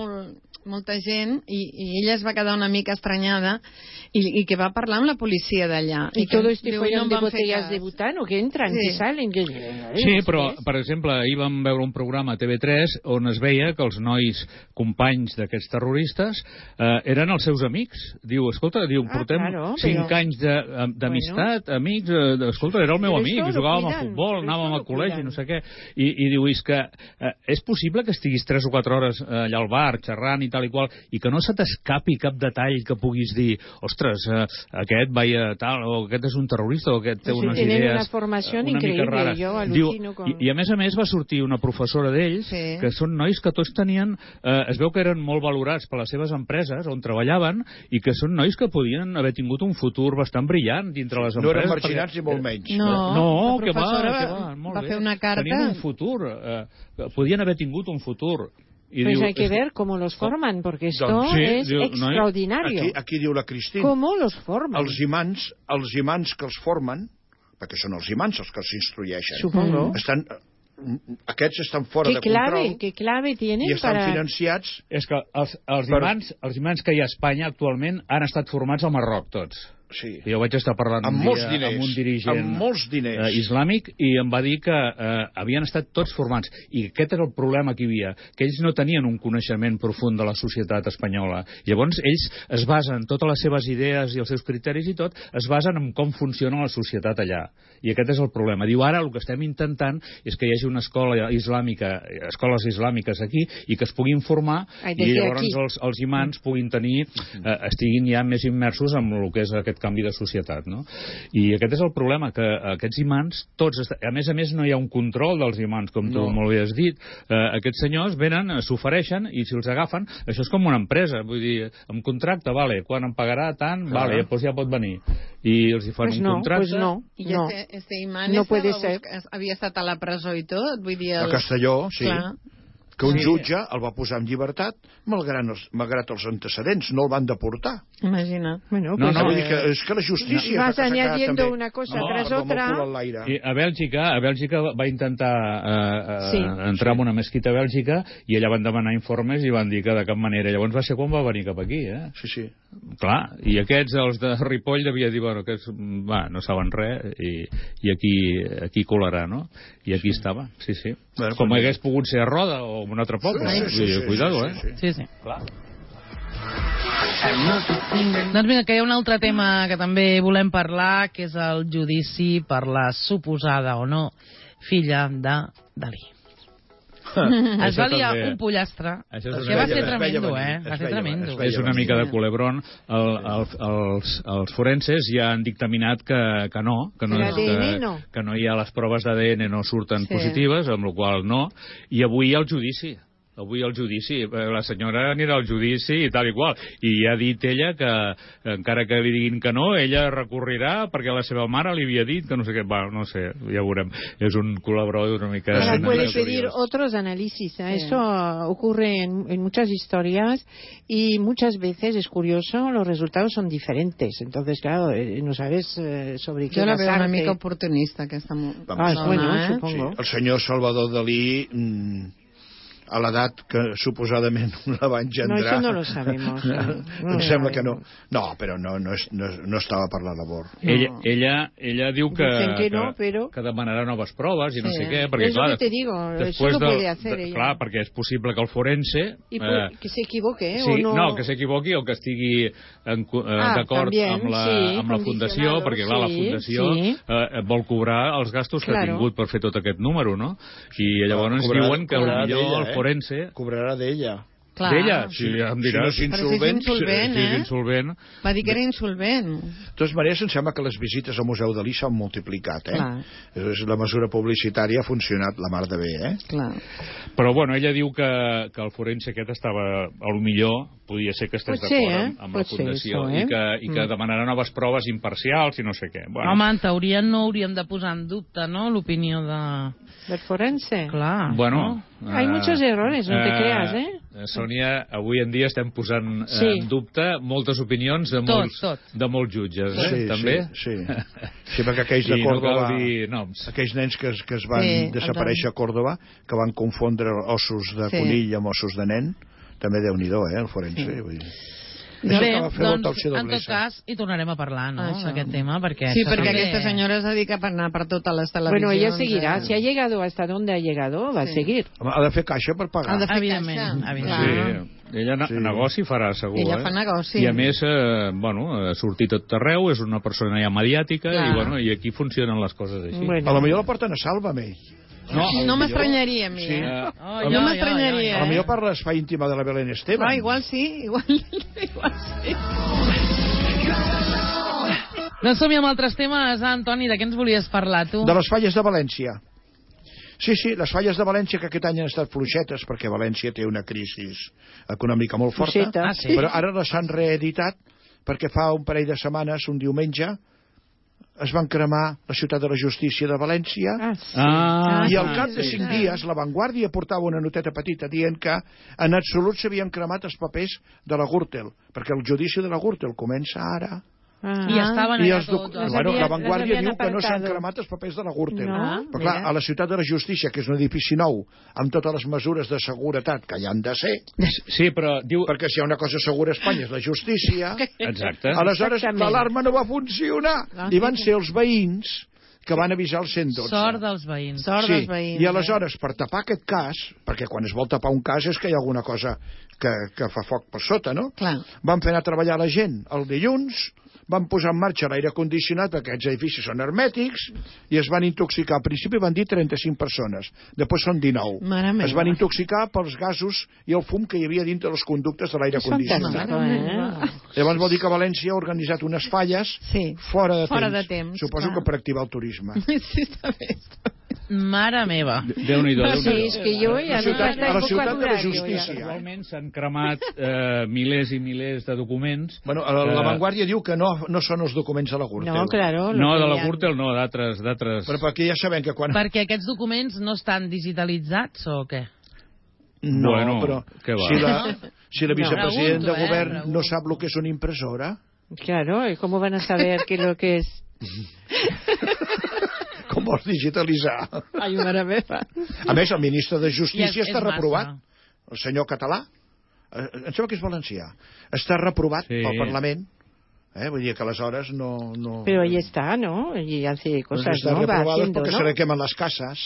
molta gent i ella es va quedar una mica estranyada y que va a parlar amb la policia d'allà. I todo este follón de botellas de butano que entran, que salen... Sí, però, per exemple, ahir vam veure un programa a TV3 on es veia que els nois companys d'aquests terroristes eren els seus amics. Diu, escolta, portem 5 anys d'amistat, amics, escolta, era el meu amic, jugàvem a futbol, anàvem al col·legi, no sé què, i diu, és que és possible que estiguis 3 o 4 hores allà al bar, xerrant i tal i qual, i que no se t'escapi cap detall que puguis dir, ostres, aquest veia tal, o aquest és un terrorista, o aquest té unes idees una mica rares. Diu, i a més va sortir una professora d'ells, que són nois que tots tenien, es veu que eren molt valorats per les seves empreses on treballaven, i que són nois que podien haver tingut un futur bastant brillant dintre les empreses. No eren marginats ni molt menys. No, que va, va fer una carta. Tenien un futur, podien haver tingut un futur. Pues hay que ver cómo los forman, porque esto es extraordinario. Aquí diu la Cristina. ¿Cómo los forman? Els imants que els formen, perquè són els imants els que els instrueixen. Supongo. Aquests estan fora de control. ¿Qué clave tienen i estan financiats... És que els imants que hi ha a Espanya actualment han estat formats al Marroc, tots. Sí. Jo vaig estar parlant amb un dirigent islàmic i em va dir que havien estat tots formats, i aquest era el problema que hi havia, que ells no tenien un coneixement profund de la societat espanyola. Llavors ells es basen, totes les seves idees i els seus criteris i tot, es basen en com funciona la societat allà, i aquest és el problema. Diu, ara el que estem intentant és que hi hagi una escola islàmica, escoles islàmiques aquí, i que es puguin formar, i llavors els imants puguin tenir, estiguin ja més immersos en el que és aquest canvi de societat, no? I aquest és el problema, que aquests imants, tots, a més no hi ha un control dels imants, com tu molt bé has dit. Aquests senyors venen, s'ofereixen, i si els agafen, això és com una empresa, vull dir, amb contracte, vale, quan em pagarà tant, vale, doncs ja pot venir. I els hi fan un contracte. I este imant havia estat a la presó i tot, vull dir... A Castelló, sí. Que un jutge el va posar en llibertat malgrat els antecedents, no el van deportar. Imagina't. És que la justícia... Vas añadiendo una cosa tras otra. I a Bèlgica va intentar entrar en una mesquita a Bèlgica i allà van demanar informes i van dir que de cap manera. Llavors va ser quan va venir cap aquí, Sí. Clar, i aquests, els de Ripoll, devia dir, bueno, que no saben res i aquí colarà, no? I aquí estava, sí. Com hagués pogut ser a Roda o un altre poble. Cuidado, Sí. Clar. Doncs mira, que hi ha un altre tema que també volem parlar, que és el judici per la suposada o no filla de Dalí. Es va liar un pollastre que va ser tremendo, va ser tremendo. És una mica de culebrón. Els forenses ja han dictaminat que no hi ha les proves d'ADN, no surten positives, amb la qual no, i avui el judici. La senyora anirà al judici i tal i qual, i ha dit ella que encara que li diguin que no, ella recorrirà perquè la seva mare li havia dit que no sé què, no sé, ja veurem, és un colabró una mica... Ahora puede pedir otros análisis, eso ocurre en muchas historias y muchas veces, es curioso, los resultados son diferentes, entonces claro, no sabes sobre qué basarte. Jo la veo una mica oportunista aquesta bueno, supongo. El senyor Salvador Dalí... a l'edat que suposadament la va engendrar. No, eso no lo sabemos. Em sembla que no. No, però no estava per la labor. Ella diu que demanarà noves proves i no sé què, perquè clar, eso lo puede hacer ella. Clar, perquè és possible que el forense... que s'equivoqui, o no... No, que s'equivoqui o que estigui d'acord amb la fundació, perquè clar, la fundació vol cobrar els gastos que ha tingut per fer tot aquest número, no? I llavors diuen que potser el forense... Cobrarà d'ella. D'ella? Sí, ja em diràs. Però si és insolvent, és insolvent. Va dir que era insolvent. De totes maneres, em sembla que les visites al Museu Dalí s'han multiplicat, La mesura publicitària ha funcionat la mar de bé, Clar. Però, bueno, ella diu que el forense aquest estava, al millor, podia ser que estigués d'acord amb la Fundació, i que demanarà noves proves imparcials i no sé què. Bueno. Home, en teoria no hauríem de posar en dubte, no?, l'opinió del forense. Clar. Bueno... Hay muchos errores, no te creas, Sònia, avui en dia estem posant en dubte moltes opinions de molts jutges, també? Sí, perquè aquells de Córdoba, aquells nens que es van desaparèixer a Córdoba, que van confondre ossos de conill amb ossos de nen, també Déu-n'hi-do, el forense, vull dir. Bé, doncs, en tot cas, hi tornarem a parlar, no?, d'aquest tema, perquè... Sí, perquè aquesta senyora es dedica a anar per totes les televisions. Bueno, ella seguirà. Si ha llegado hasta donde ha llegado, va a seguir. Ha de fer caixa per pagar. Evidentment. Sí, ella negoci farà, segur. Ella fa negoci. I a més, ha sortit a tot arreu, és una persona ja mediàtica, i aquí funcionen les coses així. A lo millor la porten a Sálvame. No m'estranyaria a mi, no m'estranyaria. A lo millor per l'espai íntima de la Belén Esteban. Ah, igual sí. Doncs som-hi amb altres temes, Antoni, de què ens volies parlar, tu? De les falles de València. Sí, les falles de València, que aquest any han estat fluixetes, perquè València té una crisi econòmica molt forta, però ara les han reeditat, perquè fa un parell de setmanes, un diumenge, es van cremar la ciutat de la justícia de València i al cap de 5 dies la Vanguardia portava una noteta petita dient que en absolut s'havien cremat els papers de la Gürtel, perquè el judici de la Gürtel comença ara. I estaven allà tots. La Vanguardia diu que no s'han cremat els papers de la Gürtel. Però clar, a la ciutat de la justícia, que és un edifici nou, amb totes les mesures de seguretat que hi han de ser, perquè si hi ha una cosa segura a Espanya és la justícia, aleshores l'alarma no va funcionar i van ser els veïns que van avisar el 112. Sort dels veïns. I aleshores, per tapar aquest cas, perquè quan es vol tapar un cas és que hi ha alguna cosa que fa foc per sota, no? Van fer anar a treballar la gent el dilluns, van posar en marxa l'aire condicionat, perquè aquests edificis són hermètics, i es van intoxicar. Al principi van dir 35 persones, després són 19. Es van intoxicar pels gasos i el fum que hi havia dintre dels conductes de l'aire condicionat. Llavors vol dir que València ha organitzat unes falles fora de temps. Suposo que per activar el turisme. Sí, està bé. Mare meva. Déu-n'hi-do. Sí, és que jo a la ciutat de la justícia. Actualment s'han cremat milers i milers de documents. Bueno, la Vanguardia diu que no són els documents de la Gürtel. No, claro. No, de la Gürtel no, d'altres. Però perquè ja sabem que quan... Perquè aquests documents no estan digitalitzats o què? No, però si la vicepresidenta de govern no sap el que és una impressora... Claro, ¿cómo van a saber qué es lo que es? Com vols digitalitzar? Ai, mare meva. A més, el ministre de Justícia està reprovat. El senyor Català, em sembla que és valencià, està reprovat pel Parlament. Vull dir que aleshores no... Pero ahí está, ¿no? Y hace cosas, está ¿no? Va haciendo, porque se le queman les cases.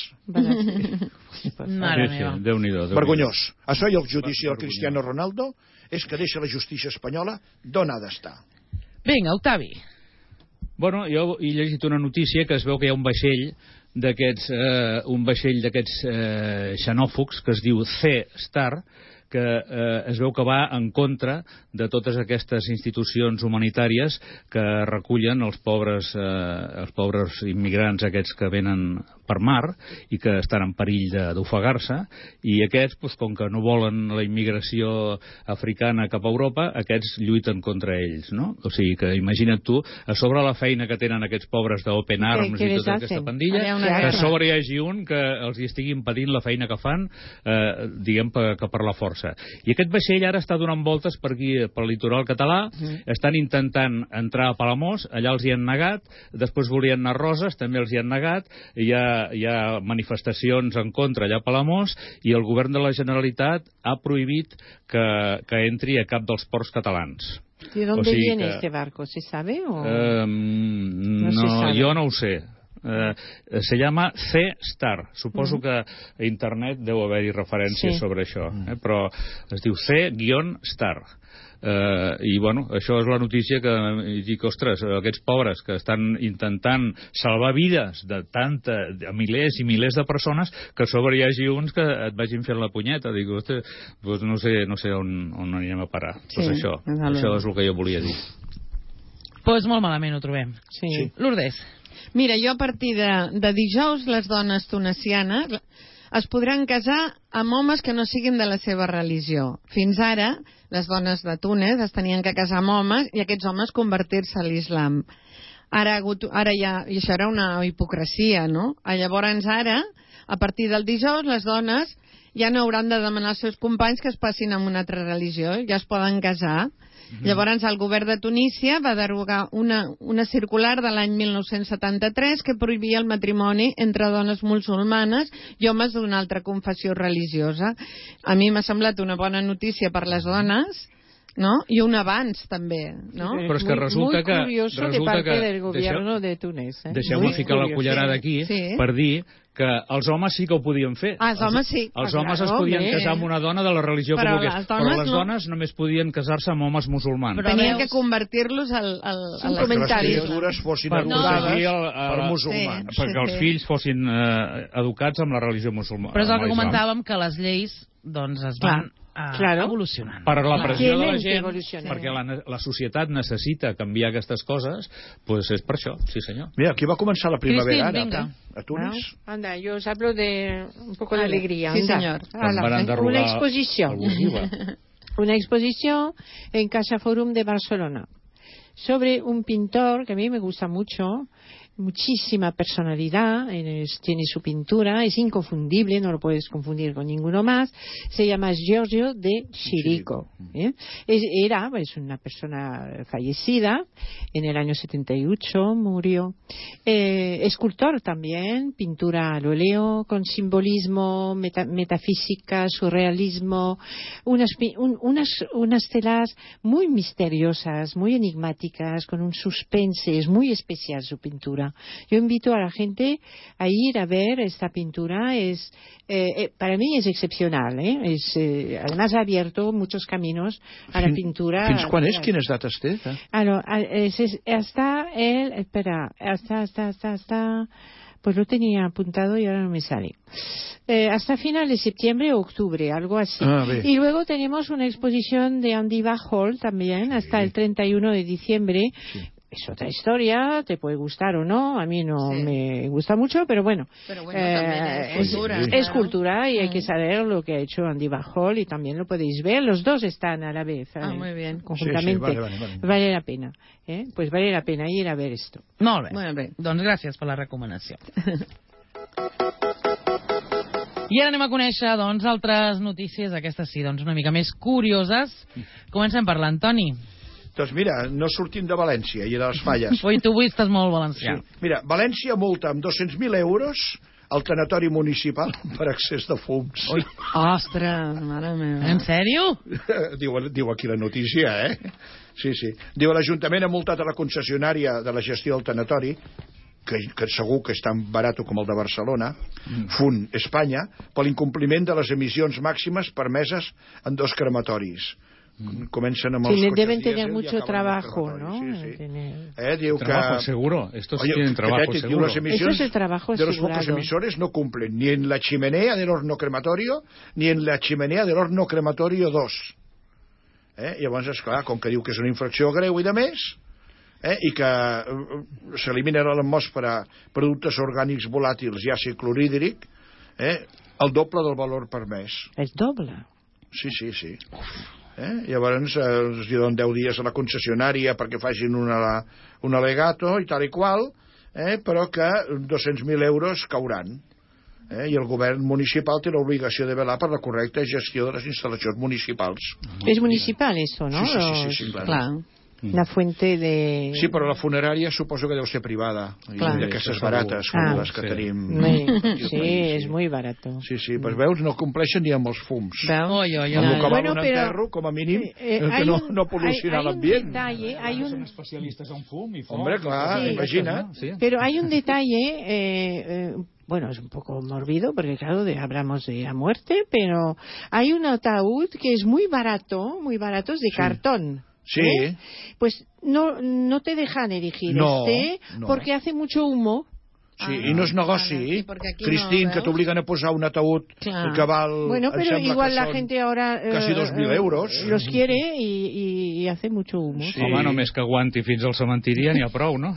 Mare meva. Déu-n'hi-do. Vergonyós. Això i el judici del Cristiano Ronaldo és que deixa la justícia espanyola d'on ha d'estar. Vinga, Octavi. Bueno, jo he llegit una notícia que es veu que hi ha un vaixell d'aquests xenòfogs que es diu C-Star, que es veu que va en contra de totes aquestes institucions humanitàries que recullen els pobres immigrants aquests que venen per mar i que estan en perill d'ofegar-se, i aquests, doncs, com que no volen la immigració africana cap a Europa, aquests lluiten contra ells, no? O sigui que imagina't tu, a sobre la feina que tenen aquests pobres d'Open Arms i tota aquesta pandilla, que a sobre hi hagi un que els hi estigui impedint la feina que fan, diguem que per la força. I aquest vaixell ara està donant voltes per aquí, pel litoral català, estan intentant entrar a Palamós, allà els hi han negat, després volien anar a Roses, també els hi han negat, hi ha manifestacions en contra allà a Palamós, i el govern de la Generalitat ha prohibit que entri a cap dels ports catalans. ¿De dónde viene este barco? ¿Se sabe? No, jo no ho sé. Se llama C-Star. Suposo que a internet deu haver-hi referències sobre això, però es diu C-Star. I bueno, això és la notícia que dic, ostres, aquests pobres que estan intentant salvar vides de milers i milers de persones, que a sobre hi hagi uns que et vagin fent la punyeta. Dic, ostres, doncs no sé on anirem a parar. Doncs això és el que jo volia dir. Doncs molt malament ho trobem. Lourdes. Mira, jo a partir de dijous les dones tunesianes es podran casar amb homes que no siguin de la seva religió. Fins ara, les dones de Túnez es tenien que casar amb homes i aquests homes convertir-se a l'islam. Ara ja, i això era una hipocresia, no? Llavors ara, a partir del dijous, les dones ja no hauran de demanar als seus companys que es passin amb una altra religió, ja es poden casar. Llavors el govern de Tunísia va derogar una circular de l'any 1973 que prohibia el matrimoni entre dones musulmanes i homes d'una altra confessió religiosa. A mi m'ha semblat una bona notícia per les dones, ¿no? I un avanç també, no? Però és que resulta que... Muy curioso de parte del gobierno de Túnez. Deixeu-me ficar la cullerada aquí per dir que els homes sí que ho podien fer. Els homes sí. Els homes es podien casar amb una dona de la religió que volgués, però les dones només podien casar-se amb homes musulmans. Però tenien que convertir-los al comentari. Que les criatures fossin educades per musulmans. Perquè els fills fossin educats amb la religió musulmana. Però és el que comentàvem, que les lleis es van evolucionant. Per la pressió de la gent, perquè la societat necessita canviar aquestes coses, doncs és per això, sí senyor. Mira, aquí va començar la primavera ara, a Túnez. Anda, yo os hablo de un poco de alegría. Sí, señor. Una exposición. Una exposición en Casa Forum de Barcelona sobre un pintor que a mí me gusta mucho, muchísima personalidad, tiene su pintura, es inconfundible, no lo puedes confundir con ninguno más. Se llama Giorgio de Chirico. Era una persona fallecida, en el año 78 murió. Escultor también, pintura al óleo, con simbolismo, metafísica, surrealismo, unas telas muy misteriosas, muy enigmáticas, con un suspense, es muy especial su pintura. Yo invito a la gente a ir a ver esta pintura. Para mí es excepcional, además ha abierto muchos caminos a la pintura. Fins quan és? Quines dates té? Hasta pues lo tenía apuntado y ahora no me sale. Hasta final de septiembre o octubre, algo así. Y luego tenemos una exposición de Andy Warhol también, hasta el 31 de diciembre. Es otra historia, te puede gustar o no, a mí no me gusta mucho, pero bueno, es cultura y hay que saber lo que ha hecho Andy Warhol y también lo podéis ver, los dos están a la vez, muy bien, conjuntamente. Sí, vale la pena, pues vale la pena ir a ver esto. Molt bé, doncs gràcies per la recomanació. I ara anem a conèixer, doncs, altres notícies, aquestes sí, doncs, una mica més curioses. Comencem per l'Antoni. Doncs mira, no sortim de València i de les Falles. Ui, tu avui estàs molt valencià. Sí. Mira, València multa amb 200.000 euros al tanatori municipal per excés de fums. Ui. Ostres, mare meva. En sèrio? Diu aquí la notícia, Sí. Diu, l'Ajuntament ha multat a la concessionària de la gestió del tanatori, que segur que és tan barat com el de Barcelona, Fun Espanya, per l'incompliment de les emissions màximes permeses en 2 crematoris. Comencen amb els cotxes deben tener mucho trabajo, ¿no? Diu trabajo seguro, estos tienen trabajo seguro. Eso es el trabajo de los focos emisores no cumplen ni en la chimenea del horno crematorio ni en la chimenea del horno crematorio 2. Llavors, esclar, com que diu que és una infracció greu i de més, i que s'eliminen a l'atmosfera productes orgànics volàtils i àcid clorhídric, el doble del valor permès. El doble? Sí. Llavors els donen 10 dies a la concessionària perquè facin un alegato i tal i qual, però que 200.000 euros cauran. I el govern municipal té l'obligació de velar per la correcta gestió de les instal·lacions municipals. És municipal, això, no? Sí, clar. una fuente de... Sí, però la funerària suposo que deu ser privada. D'aquestes barates, com les que tenim. Sí, és molt barat. Sí, pues veus, no compleixen ni amb els fums. Amb el que val un enterro, com a mínim, que no pol·luciona l'ambient. Son especialistes en fum i foc. Hombre, clar, imagina't. Pero hay un detalle... bueno, es un poco morbido, porque claro, hablamos de la muerte, pero hay un ataúd que es muy barato, es de cartón. Sí. Pues no te dejan elegir porque hace mucho humo. Sí, i no és negoci, Cristín, que t'obliguen a posar un ataúd que val... Bueno, pero igual la gente ahora... Casi 2.000 euros. Los quiere y hace mucho humo. Sí. Home, només que aguanti fins al cementiri ja n'hi ha prou, no?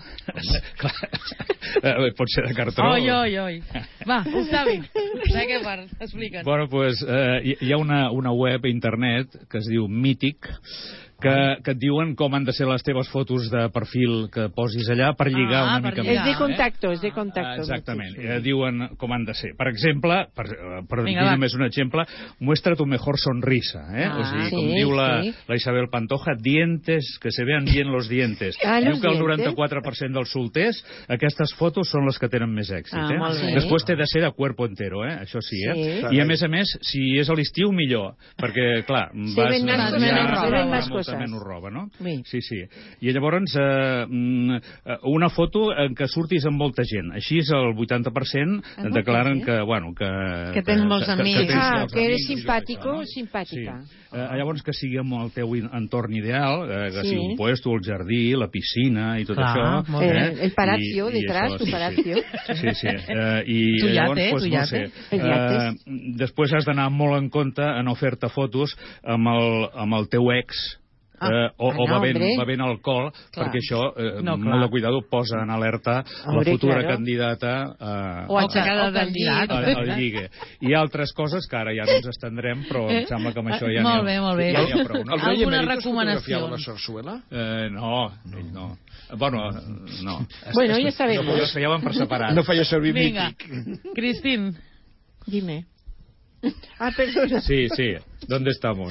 Pot ser de cartró. Oi. Va, Octavi, què part? Explica'ns. Bueno, pues hi ha una web a internet que es diu Mític, que et diuen com han de ser les teves fotos de perfil que posis allà per lligar una mica més. És de contacto, és de contacto. Exactament, diuen com han de ser. Per exemple, per dir només un exemple, muestra tu mejor sonrisa. O sigui, com diu la Isabel Pantoja, dientes, que se vean bien los dientes. Diu que el 94% dels solters, aquestes fotos són les que tenen més èxit. Després té de ser de cuerpo entero, això sí. I a més, si és a l'estiu, millor. Perquè, clar, vas... menys roba, no? Sí. I llavors una foto en què surtis amb molta gent. Així és el 80% declaren que, bueno, que tens molts amics. Que eres simpàtico, simpàtica. Llavors que sigui amb el teu entorn ideal, que sigui un puesto, el jardí, la piscina i tot això. El palacio detrás, tu palacio. Sí. I llavors, no sé, després has d'anar molt en compte a no fer-te fotos amb el teu ex o bevent alcohol, perquè això, molt de cuidado, posa en alerta la futura candidata o aixecada del llit al lligue. I altres coses que ara ja no ens estendrem, però em sembla que amb això ja n'hi ha prou. Alguna recomanació? La Sarsuela? No, ell no. Bueno, no. Bueno, ja sabem. Ho feien per separat. No feia servir Mític. Cristín. Dime. Perdona. Sí. ¿Dónde estamos?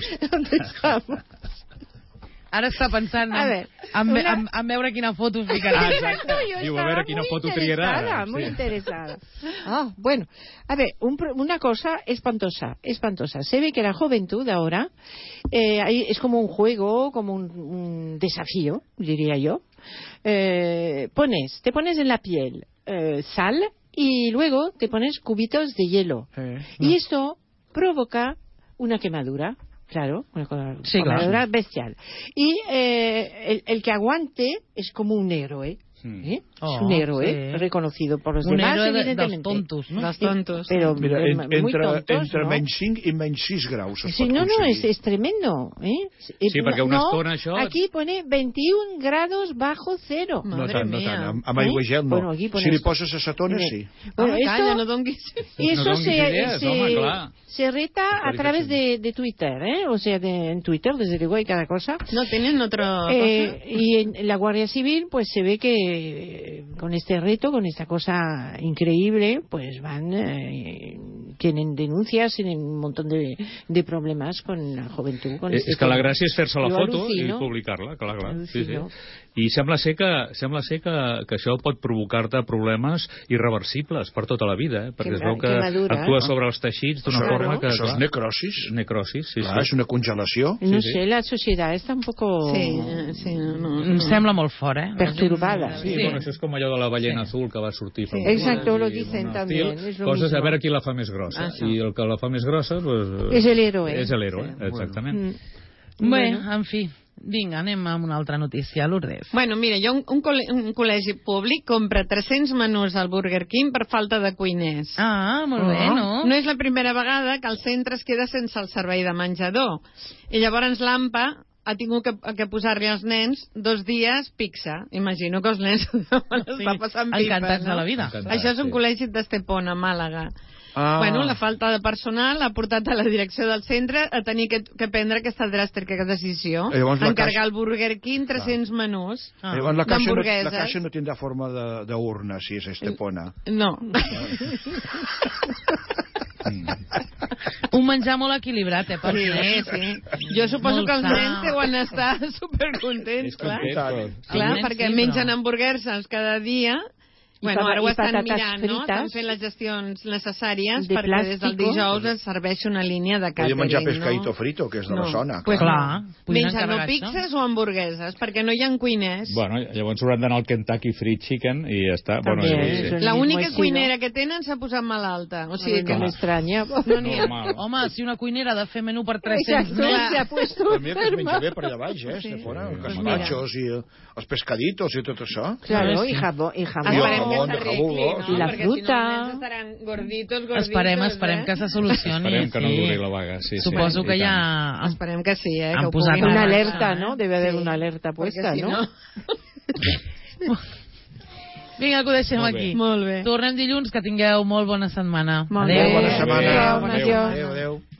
Ara està pensant en veure quina foto us ficarà. Exacte. Diu, a veure quina foto triarà. Muy interesada. Bueno, a ver, una cosa espantosa. Se ve que la juventud ahora es como un juego, como un desafío, diría yo. Te pones en la piel sal y luego te pones cubitos de hielo. Y esto provoca una quemadura. Claro, una quemadura bestial. Y el que aguante es como un héroe. Es un héroe reconocido por los demás, evidentemente. Tontos, ¿no? Los tontos. Pero mira, muy tontos, entre ¿no? menys 5 i menys 6 graus es sí, pot aconseguir. Es tremendo. Sí, perquè una estona això... Aquí pone 21 grados bajo cero. No tant. Amb aigua i gel no. Bueno, si li poses acetona, sí. Bueno, calla, no donguis... Y eso se reta a Parece través de Twitter, o sea, en Twitter, desde luego hay cada cosa. No tienen otra cosa. Y en la Guardia Civil, pues se ve que con este reto, con esta cosa increíble, pues van, tienen denuncias, tienen un montón de problemas con la juventud. Con és que la gràcia és fer-se la foto i publicar-la, clar. Sí. I sembla ser que això pot provocar-te problemes irreversibles per tota la vida, perquè es veu que actua sobre els teixits d'una forma que... Això és necrosis. Necrosis, sí. És una congelació. No sé, la societat està un poco... Sí, no. Em sembla molt fort, perturbada. Sí, bueno, això és com allò de la ballena azul que va sortir. Exacto, lo dicen también. Coses a veure qui la fa més grossa. I el que la fa més grossa... És l'héroe. És l'héroe, exactament. Bé, en fi... Vinga, anem amb una altra notícia, Lourdes. Bueno, mira, un col·legi públic compra 300 menús al Burger King per falta de cuiners. Molt bé, no? No és la primera vegada que el centre es queda sense el servei de menjador. I llavors l'AMPA ha tingut que posar-li als nens 2 dies pizza. Imagino que els nens l'està passant pipa. Encantats de la vida. Això és un col·legi d'Estepona, a Màlaga. Bueno, la falta de personal ha portat a la direcció del centre a tenir que prendre aquesta dràstica decisió. Encargar al Burger King 300 menús d'hamburgueses. La caixa no tindrà forma d'urna, si és Estepona. No. Un menjar molt equilibrat, per Sí. Jo suposo que els nens deuen estar supercontents, clar. Clar, perquè mengen hamburgueses cada dia. Bueno, ara ho estan mirant, no? Estan fent les gestions necessàries perquè des del dijous es serveix una línia de càtering, no? Podríem menjar pescadito frito, que és de la zona. Pues clar. Mengen o pizzas o hamburgueses, perquè no hi ha cuiners. Bueno, llavors hauran d'anar al Kentucky Fried Chicken i ja està. Bueno, la única cuinera que tenen s'ha posat malalta. O sigui que m'estranya. Home, si una cuinera ha de fer menú per 300 nens... A mi que es menja bé per allà baix, Estefona. Els gazpachos i els pescaditos i tot això. Claro, i jamón. I la fruta. Esperem que se solucioni. Esperem que no duri la vaga. Suposo que ja... Esperem que sí, que ho puguin... Una alerta, ¿no? Debe haver una alerta puesta, ¿no? Vinga, que ho deixem aquí. Molt bé. Tornem dilluns, que tingueu molt bona setmana. Molt bé. Bona setmana. Adéu.